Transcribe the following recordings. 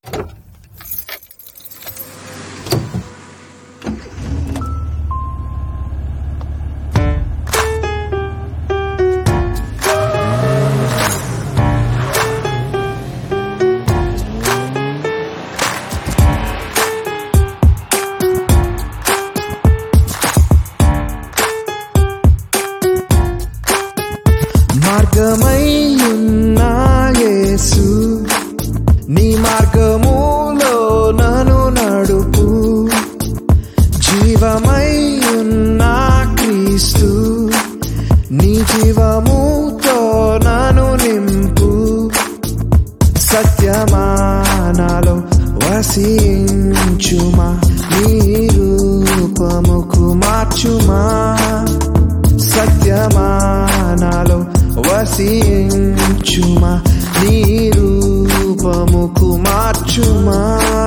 మార్గమయ్యున్న యేసు, నీ మార్గములో నన్ను నడుపు. జీవమయ్యున్న క్రీస్తు, నీ జీవముతో నన్ను నింపు. సత్యమానాలో వసించుమా, నీ రూపముకు మార్చుమా. సత్యమానాలో వసించుమా, నీ రూపముకు మార్చుమా.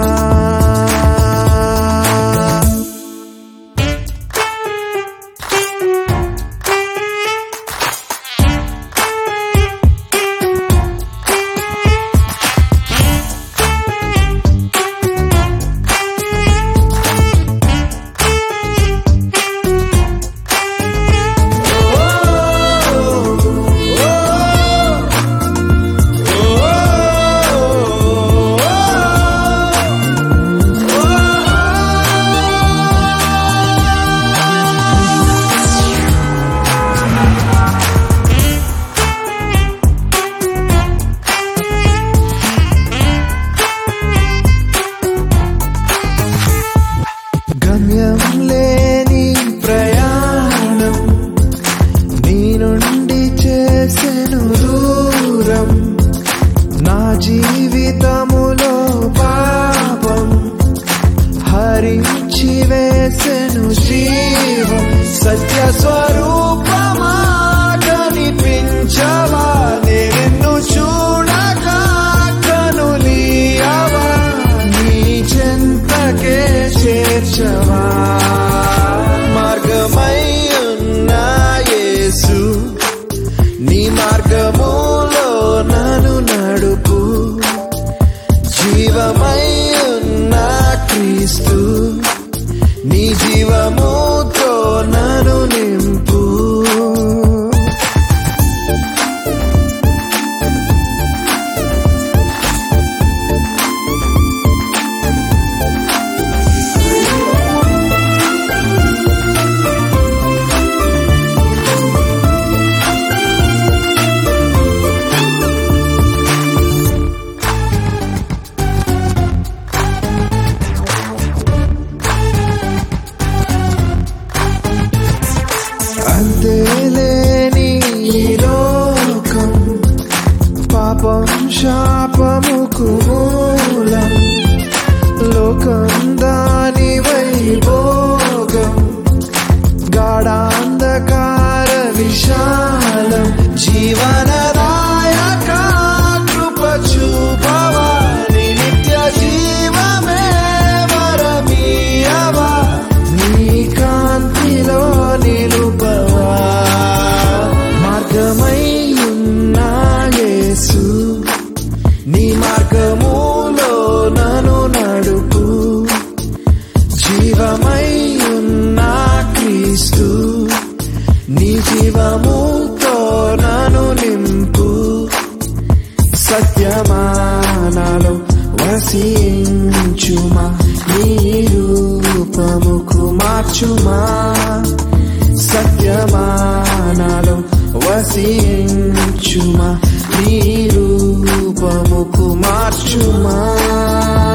గమ్యం లేని ప్రయాణం నీ నుండి చేసెను దూరం. నా జీవితములో పాపం హరించి వేసెను జీవం. సత్య స్వరూపమా కనిపించవా, నిన్ను చూడగా కనులీయవా, నీ చెంతకే చేర్చవా. మార్గమయ్యున్న యేసు, నీ మార్గములో నన్ను నడుపు. జీవమయ్యున్న క్రీస్తు, నీ జీవముతో నన్ను నింపు. అంతేలేని ఈ లోకం పాపం శాపముకు మూలం. లోకం దాని వైభోగం గాఢాంధకార విశాలం. జీవనదాయక కృప చూపవా, నీ నిత్య జీవమే వరమీయవా, నీ కాంతిలో నిలుపవా. మార్గమయ్యున్న యేసు, నీ మార్గములో నన్ను నడుపు. జీవమయ్యున్న క్రీస్తు, నీ జీవముతో నన్ను నింపు. సత్యమానాలో వసించుమా, నీ రూపముకు మార్చుమా. సత్యమానాలో వసించుమా, నీ రూపముకు మార్చుమా.